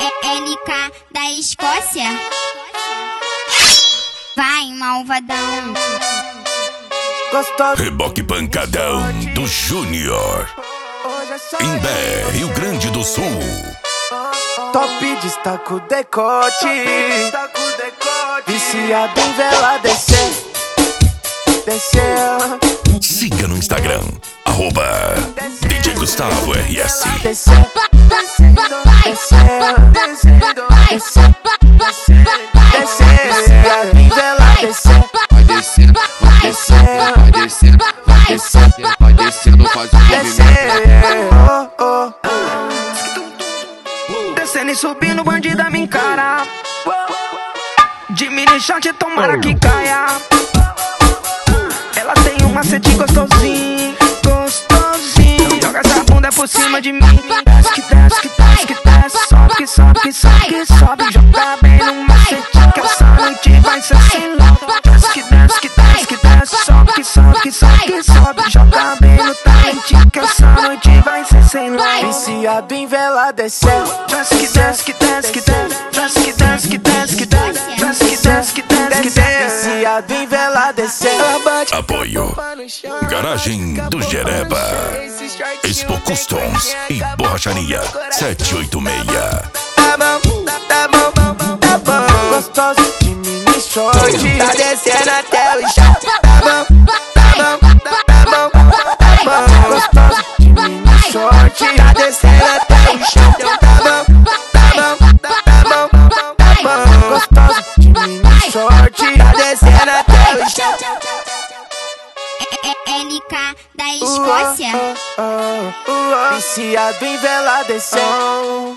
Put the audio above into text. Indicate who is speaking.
Speaker 1: LK da Escócia. Vai, malvadão.
Speaker 2: Reboque pancadão do Júnior. Imbé, Rio Grande do Sul.
Speaker 3: Top destaca o decote. Viciado em vela descer.
Speaker 2: Siga no Instagram, @DJ Gustavo RS.
Speaker 3: Viciado em vela descer.
Speaker 4: Vai descendo, vai descendo, vai descendo, vai descendo, vai descendo, faz o movimento.
Speaker 3: Descendo e subindo, bandida me encara. De mini short, tomara que caia. Ela tem um macete gostosinho, gostosinho. Joga essa bunda por cima de mim. Desce que desce, que desce, que desce. Sobe que sobe, que sobe, que sobe. Joga bem no macete que essa noite vai ser sem louco. Desce que desce, que desce, que desce. Sobe que sobe, que sobe, que sobe. Joga bem no talento que essa noite vai ser sem louco. Viciado em vela desceu. Desce que desce, que desce, que desce. Desce que desce, que desce, que desce. Desce que desce, que desce, que desce. Viciado em vela desceu.
Speaker 2: Apoio Garagem do Jereba, Expo Customs e Borracharia 786.
Speaker 3: Tá bom, tá bom, tá bom. Gostoso de mini short. Tá descendo até o chão. Tá bom, tá bom, tá bom, tá bom. Gostoso de mini short. Tá descendo até o chão. Tá bom, tá bom, tá bom, tá bom. Gostoso de mini short. Tá descendo até o chão.
Speaker 1: LK da Escócia.
Speaker 3: Viciado em vela desceu.